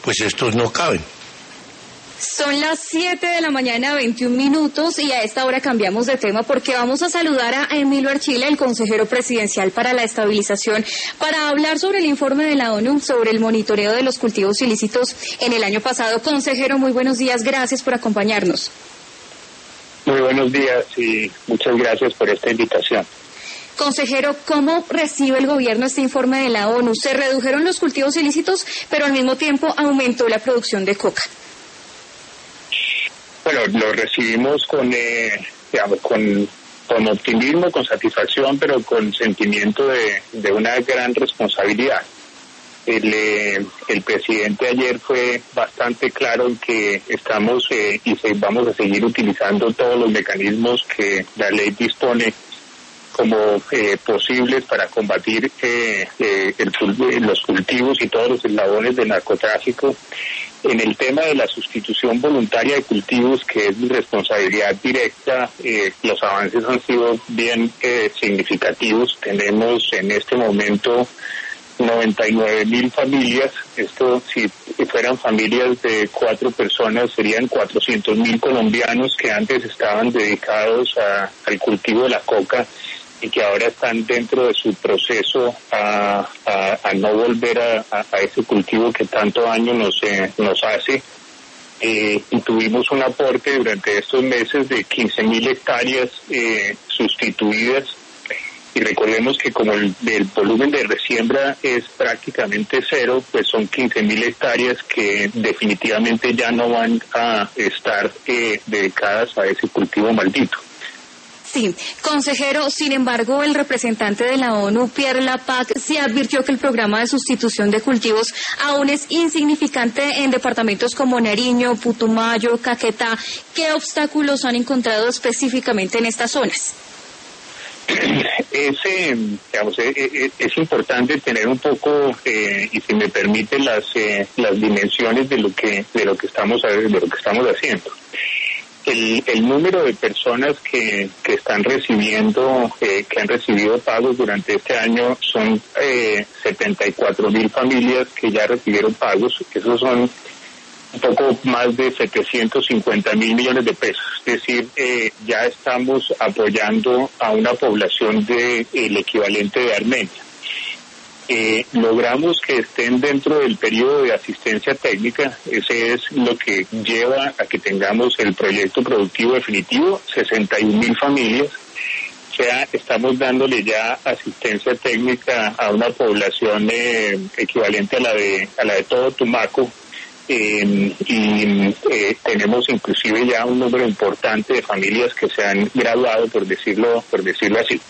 pues estos no caben. Son las 7:21 a.m. y a esta hora cambiamos de tema porque vamos a saludar a Emilio Archila, el consejero presidencial para la estabilización, para hablar sobre el informe de la ONU sobre el monitoreo de los cultivos ilícitos en el año pasado. Consejero, muy buenos días, gracias por acompañarnos. Muy buenos días y muchas gracias por esta invitación. Consejero, ¿cómo recibe el gobierno este informe de la ONU? Se redujeron los cultivos ilícitos, pero al mismo tiempo aumentó la producción de coca. Bueno, lo recibimos con optimismo, con satisfacción, pero con sentimiento de una gran responsabilidad. El presidente ayer fue bastante claro en que estamos vamos a seguir utilizando todos los mecanismos que la ley dispone como posibles para combatir los cultivos y todos los eslabones del narcotráfico. En el tema de la sustitución voluntaria de cultivos, que es mi responsabilidad directa, los avances han sido bien significativos. Tenemos en este momento 99.000 familias. Esto, si fueran familias de 4 personas, serían 400.000 colombianos que antes estaban dedicados al cultivo de la coca y que ahora están dentro de su proceso a no volver a ese cultivo que tanto daño nos hace. Y tuvimos un aporte durante estos meses de 15.000 hectáreas sustituidas. Y recordemos que como el volumen de resiembra es prácticamente cero, pues son 15.000 hectáreas que definitivamente ya no van a estar dedicadas a ese cultivo maldito. Sí, consejero, sin embargo, el representante de la ONU, Pierre Lapac, sí advirtió que el programa de sustitución de cultivos aún es insignificante en departamentos como Nariño, Putumayo, Caquetá. ¿Qué obstáculos han encontrado específicamente en estas zonas? Es importante tener un poco, y si me permite, las dimensiones de lo que estamos haciendo. El número de personas que están recibiendo, que han recibido pagos durante este año son 74.000 familias que ya recibieron pagos. Esos son un poco más de 750.000 millones de pesos. Es decir, ya estamos apoyando a una población el equivalente de Armenia. Logramos que estén dentro del periodo de asistencia técnica. Ese es lo que lleva a que tengamos el proyecto productivo definitivo, 61.000 familias. O sea, estamos dándole ya asistencia técnica a una población equivalente a la de todo Tumaco. Tenemos inclusive ya un número importante de familias que se han graduado, por decirlo así.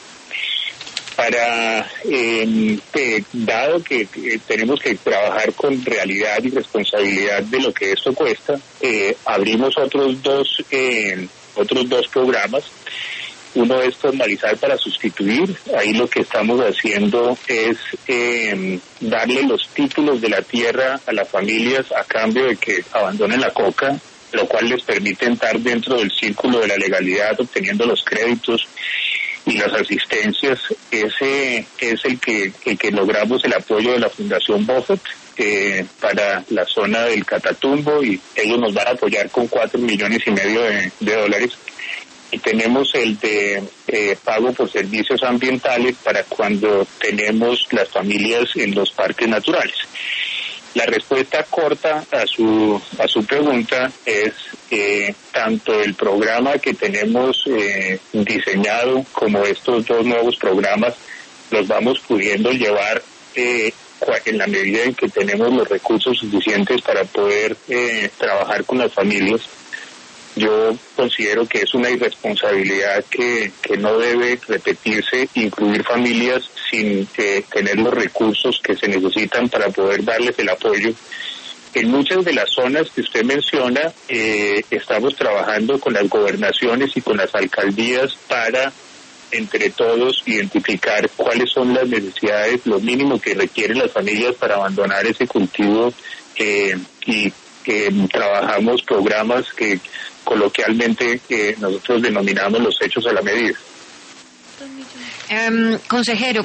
Dado que tenemos que trabajar con realidad y responsabilidad de lo que esto cuesta, abrimos otros dos programas. Uno es formalizar para sustituir. Ahí lo que estamos haciendo es darle los títulos de la tierra a las familias a cambio de que abandonen la coca, lo cual les permite entrar dentro del círculo de la legalidad, obteniendo los créditos y las asistencias. Ese es el que logramos el apoyo de la Fundación Buffett para la zona del Catatumbo, y ellos nos van a apoyar con $4,5 millones de dólares. Y tenemos el de pago por servicios ambientales para cuando tenemos las familias en los parques naturales. La respuesta corta a su pregunta es tanto el programa que tenemos diseñado como estos dos nuevos programas los vamos pudiendo llevar en la medida en que tenemos los recursos suficientes para poder trabajar con las familias. Yo considero que es una irresponsabilidad que no debe repetirse, incluir familias sin tener los recursos que se necesitan para poder darles el apoyo. En muchas de las zonas que usted menciona, estamos trabajando con las gobernaciones y con las alcaldías para, entre todos, identificar cuáles son las necesidades, lo mínimo que requieren las familias para abandonar ese cultivo, y trabajamos programas que coloquialmente nosotros denominamos los hechos a la medida. Consejero,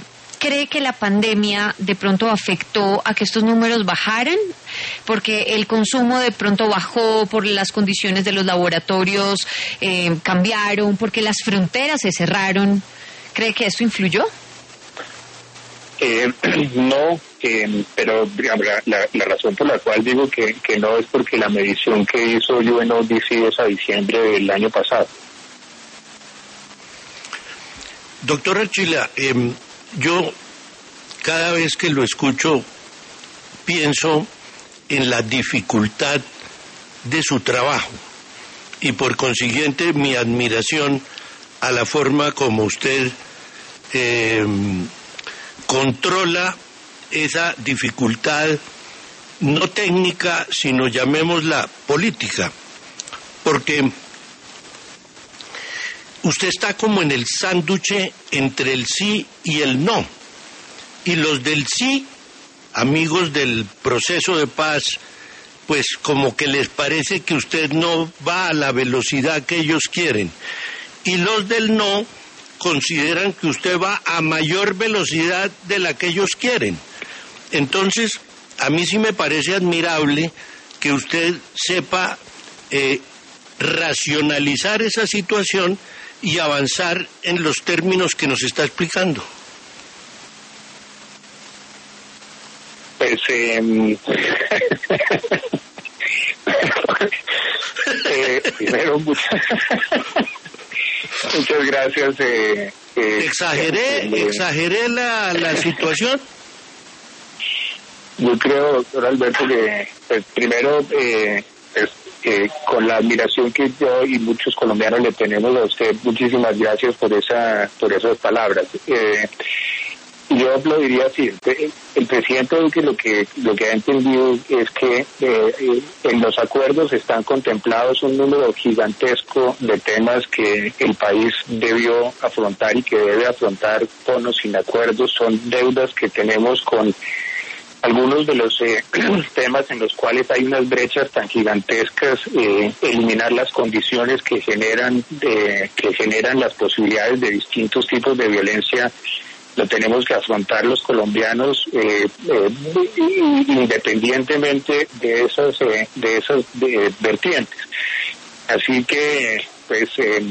¿Cree que la pandemia de pronto afectó a que estos números bajaran? Porque el consumo de pronto bajó, por las condiciones de los laboratorios cambiaron, porque las fronteras se cerraron. ¿Cree que esto influyó? No, pero digamos, la razón por la cual digo que no es porque la medición que hizo UNODC es a diciembre del año pasado. Doctor Archila, yo cada vez que lo escucho pienso en la dificultad de su trabajo y por consiguiente mi admiración a la forma como usted controla esa dificultad no técnica, sino llamémosla política, porque usted está como en el sándwich entre el sí y el no, y los del sí, amigos del proceso de paz, pues como que les parece que usted no va a la velocidad que ellos quieren, y los del no consideran que usted va a mayor velocidad de la que ellos quieren. Entonces, a mí sí me parece admirable que usted sepa racionalizar esa situación y avanzar en los términos que nos está explicando. Pues primero muchas gracias. ¿Exageré la situación? Yo creo, doctor Alberto, que pues, primero con la admiración que yo y muchos colombianos le tenemos a usted, muchísimas gracias por esas palabras. Yo lo diría así, el presidente Duque lo que ha entendido es que en los acuerdos están contemplados un número gigantesco de temas que el país debió afrontar y que debe afrontar con o sin acuerdos. Son deudas que tenemos con algunos de los temas en los cuales hay unas brechas tan gigantescas, eliminar las condiciones que generan las posibilidades de distintos tipos de violencia. Lo tenemos que afrontar los colombianos independientemente de esas vertientes. Así que, pues,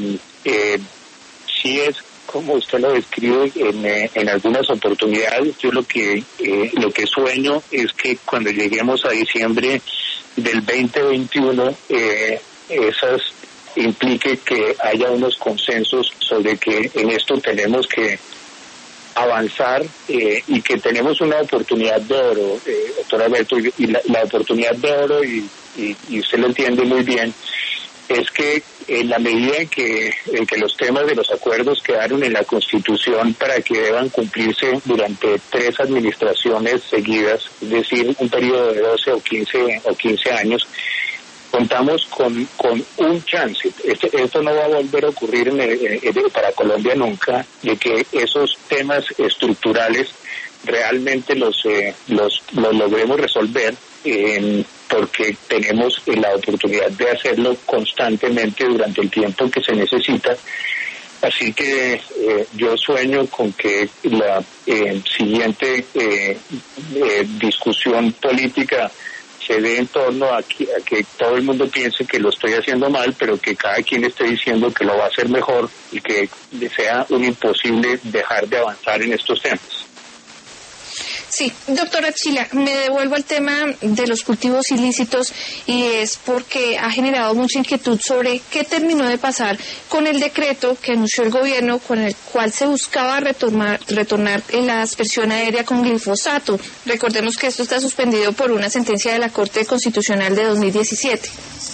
sí es como usted lo describe en algunas oportunidades. Yo lo que sueño es que cuando lleguemos a diciembre del 2021, esas implique que haya unos consensos sobre que en esto tenemos que avanzar y que tenemos una oportunidad de oro, doctor Alberto, y la oportunidad de oro, y usted lo entiende muy bien, es que en la medida en que los temas de los acuerdos quedaron en la Constitución para que deban cumplirse durante 3 administraciones seguidas, es decir, un periodo de 12 o 15 años, contamos con un chance. Esto no va a volver a ocurrir para Colombia nunca, de que esos temas estructurales realmente los logremos resolver, porque tenemos la oportunidad de hacerlo constantemente durante el tiempo que se necesita. Así que yo sueño con que la siguiente discusión política se dé en torno a que todo el mundo piense que lo estoy haciendo mal, pero que cada quien esté diciendo que lo va a hacer mejor y que sea un imposible dejar de avanzar en estos temas. Sí, doctora Archila, me devuelvo al tema de los cultivos ilícitos, y es porque ha generado mucha inquietud sobre qué terminó de pasar con el decreto que anunció el gobierno, con el cual se buscaba retornar la aspersión aérea con glifosato. Recordemos que esto está suspendido por una sentencia de la Corte Constitucional de 2017.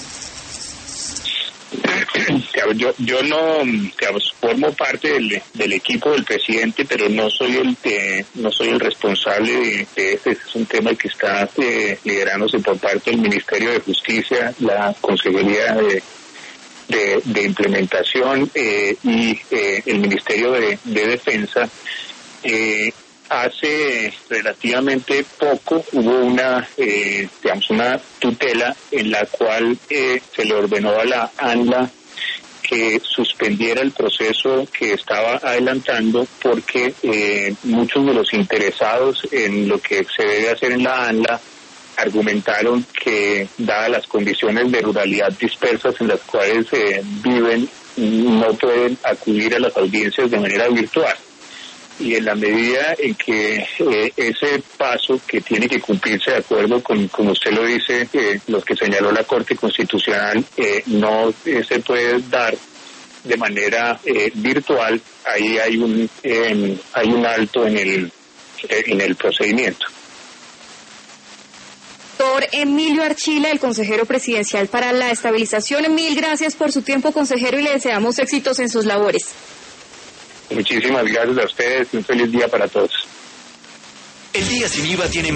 Yo no, formo parte del equipo del presidente, pero no soy el responsable de este. Es un tema que está liderándose por parte del Ministerio de Justicia, la Consejería de Implementación y el Ministerio de Defensa. Hace relativamente poco hubo una tutela en la cual se le ordenó a la ANLA que suspendiera el proceso que estaba adelantando porque muchos de los interesados en lo que se debe hacer en la ANLA argumentaron que, dadas las condiciones de ruralidad dispersas en las cuales viven, no pueden acudir a las audiencias de manera virtual. Y en la medida en que ese paso que tiene que cumplirse de acuerdo con, como usted lo dice, lo que señaló la Corte Constitucional, no se puede dar de manera virtual, ahí hay un alto en el procedimiento. Doctor Emilio Archila, el consejero presidencial para la estabilización. Mil gracias por su tiempo, consejero, y le deseamos éxitos en sus labores. Muchísimas gracias a ustedes y un feliz día para todos. El día sin IVA tiene